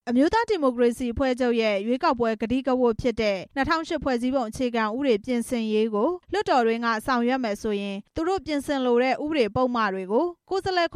အမျိုးသားဒီမိုကရေစီအဖွဲ့ချုပ်ရဲ့ရွေးကောက်ပွဲကတိကဝတ်ဖြစ်တဲ့2008ဖွဲ့စည်းပုံအခြေခံဥပဒေပြင်ဆင်ရေးကိုလွှတ်တော်တွင်းကဆောင်ရွက်မယ်ဆိုရင်သူတို့ပြင်ဆင်လိုတဲ့ဥပဒေပုံမှန်တွေကိုကိုယ်စားလှယ်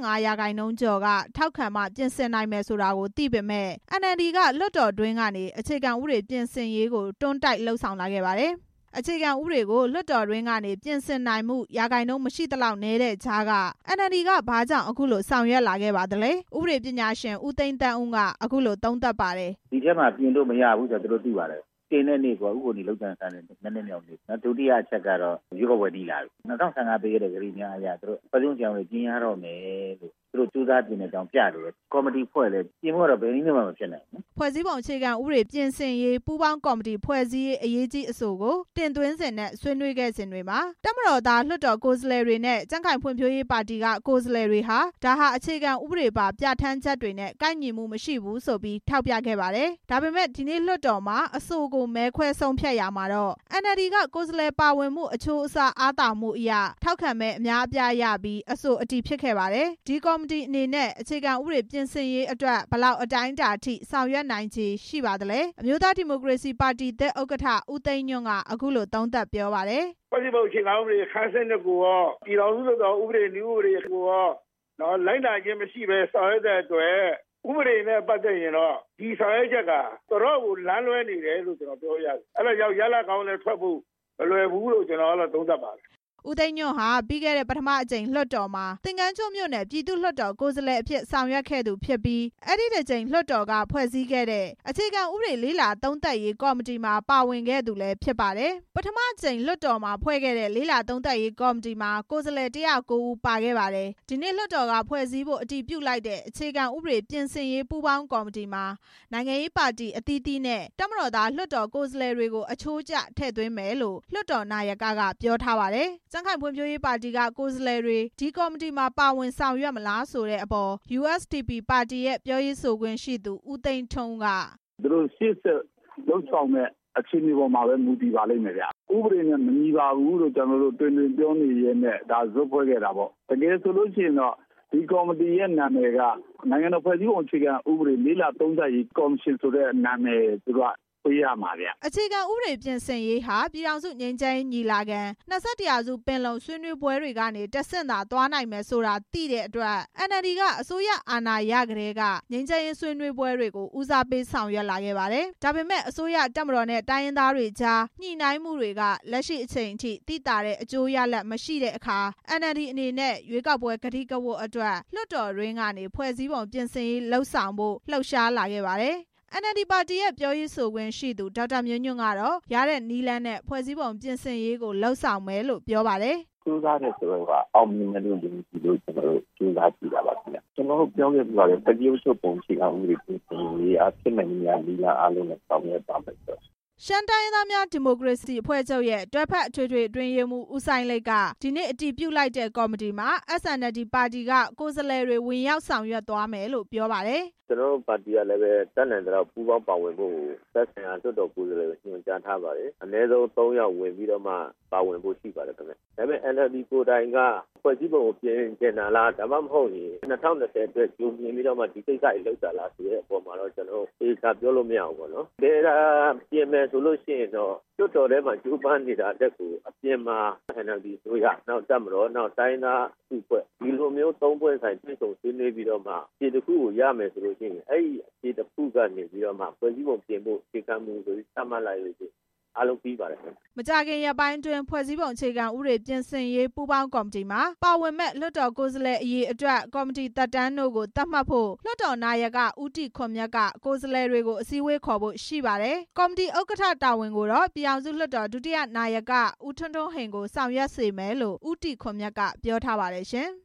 85%ကျော်ကထောက်ခံမှပြင်ဆင်နိုင်မယ်ဆိုတာကိုသိပေမဲ့ NLD ကလွှတ်တော်တွင်းကနေအခြေခံဥပဒေပြင်ဆင်ရေးကိုတွန်းတိုက်လှုံ့ဆော်လာခဲ့ပါတယ်။အခြေခံဥပဒေကိုလွှတ်တော်တွင်းကနေပြင်ဆင်နိုင်မှုရာခိုင်နှုန်းမရှိသလောက်နည်းတဲ့ကြားက NLD ကဘာကြောင့်အခုလိုဆောင်ရွက်လာခဲ့ပါသလဲ။ဥပဒေပညာရှင်ဦးသိန်းသန်းဦးကအခုလိုသုံးသပ်ပါတယ်။ဒီထဲမှာပြင်လို့မရဘူးဆိုတော့သူတို့သိပါတယ်။တင်တဲ့နေ့ကဥပဒေလုံခြုံရေးနဲ့နည်းနည်းမြောက်နေ။ဒုတိယအချက်ကတော့ရွေးကောက်ပွဲတီးလာပြီ။2015ပေးခဲ့တဲ့ကတိများအရသူတို့ဖွဲ့စည်းပုံကြောင့်ပြင်ရတော့မယ်လို့သူတို့ကြိုးစားပြင်တဲ့အကြောင်းပြတယ်။ကော်မတီဖွဲ့လဲပြင်ဖို့တော့ဘယ်နည်းမှမဖြစ်နိုင်ဘူး။ဖွဲ့စည်းပုံအခြေခံဥပဒေပြင်ဆင်ရေးပူးပေါင်းကော်မတီဖွဲ့စည်းရေးအရေးကြီးအဆိုကိုတင်သွင်းစဉ်နဲ့ဆွေးနွေးခဲ့စဉ်တွေမှာတပ်မတော်သားလွှတ်တော်ကိုယ်စားလှယ်တွေနဲ့ကြံ့ခိုင်ဖွံ့ဖြိုးရေးပါတီကကိုယ်စားလှယ်တွေဟာဒါဟာအခြေခံဥပဒေပါပြဋ္ဌာန်းချက်တွေနဲ့ကိုက်ညီမှုမရှိဘူးဆိုပြီးထောက်ပြခဲ့ပါတယ်။ဒါပေမဲ့ဒီနေ့လွှတ်တော်မှာအဆိုကိုမဲခွဲဆုံးဖြတ်ရမှာတော့ NLD ကကိုယ်စားလှယ်ပါဝင်မှုအချိုးအစားအားသာမှုအရထောက်ခံမဲအများအပြားရပြီးအဆိုအတည်ဖြစ်ခဲ့ပါတယ်။ဒီကော်မတီအနေနဲ့အခြေခံဥပဒေပြင်ဆင်ရေးအတွက်ဘယ်လောက်အတိုင်းအတာအထိဆောင်ရွက်နိုင်ခြေရှိပါသလဲ။အမျိုးသားဒီမိုကရေစီပါတီဥက္ကဋ္ဌဦးသိန်းညွန့်ကအခုလိုသုံးသပ်ပြောပါတယ်။ဖွဲ့စည်းပုံအခြေခံဥပဒေခန်းစဉ်ကိုရောပြည်ထောင်စုလွှတ်တော်ဥပဒေနည်းဥပဒေကိုရောလိုက်နာခြင်းမရှိဘဲဆောင်ရွက်တဲ့အတွက်ဥပဒေနဲ့ပတ်သက်ရင်တော့ဒီဆောင်ရွက်ချက်ကတော်တော်ကိုလမ်းလွဲနေတယ်လို့ကျွန်တော်ပြောရတယ်။အဲ့ဒါကြောင့်ရလဒ်ကောင်းလည်းထွက်ဖို့မလွယ်ဘူးလို့ကျွန်တော်ကတော့သုံးသပ်ပါတယ်ဦးသိန်းညွန့်ဟာပြီးခဲ့တဲ့ပထမအကြိမ်လွှတ်တော်မှာသင်္ကန်းကျွန်းမြို့နယ်ပြည်သူ့လွှတ်တော်ကိုယ်စားလှယ်အဖြစ်ဆောင်ရွက်ခဲ့သူဖြစ်ပြီးအဲ့ဒီတစ်ကြိမ်လွှတ်တော်ကဖွဲ့စည်းခဲ့တဲ့အခြေခံဥပဒေလေးလာသုံးသပ်ရေးကော်မတီမှာပါဝင်ခဲ့သူလည်းဖြစ်ပါတယ်ပထမအကြိမ်လွှတ်တော်မှာဖွဲ့ခဲ့တဲ့လေးလာသုံးသပ်ရေးကော်မတီမှာကိုယ်စားလှယ်109ဦးပါခဲ့ပါတယ်ဒီနေ့လွှတ်တော်ကဖွဲ့စည်းဖို့အတည်ပြုလိုက်တဲ့အခြေခံဥပဒေပြင်ဆင်ရေးပူးပေါင်းကော်မတီမှာနိုင်ငံရေးပါတီအသီးသီးနဲ့တပ်မတော်သားလွှတ်တော်ကိုယ်စားလှယ်တွေကိုအချိုးကျထည့်သွင်းမယ်လို့လွှတ်တော်နာယကပြောထားပါတယ်ကြံ့ခိုင်ဖွံ့ဖြိုးရေးပါတီကကိုယ်စားလှယ်တွေဒီကော်မတီမှာပါဝင်ဆောင်ရွက်မလားဆိုတဲ့အပေါ် USDP ပါတီရဲ့ပြောရေးဆိုခွင့်ရှိသူဦးသိန်းထွန်းကသူတို့ရှေ့ဆက်လှုပ်ဆောင်တဲ့အခြေအနေပေါ်မှာပဲမူတည်ပါလိမ့်မယ်ဗျာဥပဒေနဲ့မညီပါဘူးလို့ကျွန်တော်တို့တွင်ပြောနေရတဲ့ဒါဇွတ်ဖွဲ့ခဲ့တာပေါ့တကယ်ဆိုလို့ရှိရင်တော့ဒီကော်မတီရဲ့နာမည်ကနိုင်ငံတော်ဖွဲ့စည်းပုံအခြေခံဥပဒေလေးလာသုံးသပ်ရေးကော်မရှင်ဆိုတဲ့နာမည်သူကပေးရမှာဗျအခြေခံဥပဒေပြင်ဆင်ရေးဟာပြည်ထောင်စုငြိမ်းချမ်းရေးညီလာခံ21ရာစုပင်လုံဆွေးနွေးပွဲတွေကနေတဆင့်သာသွားနိုင်မယ်ဆိုတာသိတဲ့အတွက် NLD ကအစိုးရအာဏာရကလေးကငြိမ်းချမ်းရေးဆွေးနွေးပွဲတွေကိုဦးစားပေးဆောင်ရွက်လာခဲ့ပါတယ်ဒါပေမဲ့အစိုးရတပ်မတော်နဲ့တိုင်းရင်းသားတွေကြားညှိနှိုင်းမှုတွေကလက်ရှိအချိန်အထိသိသာတဲ့အကျိုးရလဒ်မရှိတဲ့အခါ NLD အနေနဲ့ရွေးကောက်ပွဲကတိကဝတ်အတွက်လွှတ်တော်ရင်းကနေဖွဲ့စည်းပုံပြင်ဆင်ရေးလှုပ်ဆောင်ဖို့လှုပ်ရှားလာခဲ့ပါတယ်NLD ပါတီရဲ့ပြောရေးဆိုခွင့်ရှိသူဒေါက်တာမျိုးညွန့်ကတော့ရတဲ့နည်းလမ်းနဲ့ဖွဲ့စည်းပုံပြင်ဆင်ရေးကိုလှုပ်ဆောင်မယ်လို့ပြောပါတယ်ကျိုးစားတဲ့ဆိုတော့အောင်မြင်တယ်လို့ဒီလိုကျွန်တော်တို့ကျိုးစားကြည့်တာပါခင်ဗျကျွန်တော်တို့ပြောခဲ့ပြီးပါတယ်ပြည်သူ့ပုံရှိအောင်ဥပဒေပြင်ဆင်ရေးအဖြစ်နိုင်များလီလာအားလုံးနဲ့ဆောင်ရွက်ပါမယ်ဆိုရှမ်းတိုင်းရင်းသားများဒီမိုကရေစီအဖွဲ့ချုပ်ရဲ့တွဲဖက်အထွေထွေအတွင်းရေးမှူးဦးဆိုင်လိတ်ကဒီနေ့အတည်ပြုလိုက်တဲ့ကော်မတီမှာ SNLD ပါတီကကိုယ်စားလှယ်တွေဝင်ရောက်ဆောင်ရွက်သွားမယ်လို့ပြောပါတယ်ကျွန်တော်တို့ပါတီကလည်းပဲတက်နိုင်တဲ့ပူးပေါင်းပါဝင်ဖို့သက်ဆိုင်ရာလွှတ်တော်ကိုယ်စားလှယ်ကိုညွှန်ကြားထားပါတယ်အနည်းဆုံး3ယောက်ဝင်ပြီးတော့မှပါဝင်ဖို့ရှိပါတယ်ခင်ဗျဒါပေမဲ့ NLD ကိုယ်တိုင်ကဖွဲ့စည်းပုံကိုပြင်ကျင်တာလားဒါမှမဟုတ်ရင်2020အတွက်ကြိုပြင်ပြီးတော့မှဒီကိစ္စတွေလုပ်တာလားဆိုတဲ့အပေါ်မှာတော့ကျွန်တော်အေးကပြောလို့မရဘူးပေါ့နော်ဒါပြင်မယ်ဆိုလို့ရှိရင်တော့လွှတ်တော်ထဲမှာကျူးပန်းနေတာတက်ကိုအပြင်မှာ NLD ဆိုရနောက်တက်မလို့နောက်တိုင်းသားဥပဒေဒီလိုမျိုး3ဖွဲ့ဆိုင်ပြည်စုံဆွေးနွေးပြီးတော့မှဒီတစ်ခုကိုရမယ်ဆိုလို့ရှိရင်အဲ့ဒီတစ်ခုကနေပြီးတော့မှဖွဲ့စည်းပုံပြင်ဖို့အခြေခံမှုဆိုပြီးသတ်မှတ်လိုက်လို့ရှိရင်အားလုံးပြီးပါတယ်မကြခင်ရက်ပိုင်းတွင်ဖွဲ့စည်းပုံအခြေခံဥပဒေပြင်ဆင်ရေးပူးပေါင်းကော်မတီမှာပါဝင်မဲ့လွှတ်တော်ကိုယ်စားလှယ်အရေးအတွက်ကော်မတီတပ်တန်းတို့ကိုသတ်မှတ်ဖို့လွှတ်တော်နာယကဦးတီခွန်မြတ်ကကိုယ်စားလှယ်တွေကိုအစည်းအဝေးခေါ်ဖို့ရှိပါတယ်ကော်မတီဥက္ကဋ္ဌတာဝန်ကိုတော့ပြည်ထောင်စုလွှတ်တော်ဒုတိယနာယကဦးထွန်းထွန်းဟိန်ကိုဆောင်ရွက်စေမယ်လို့ဦးတီခွန်မြတ်ကပြောထားပါတယ်ရှင်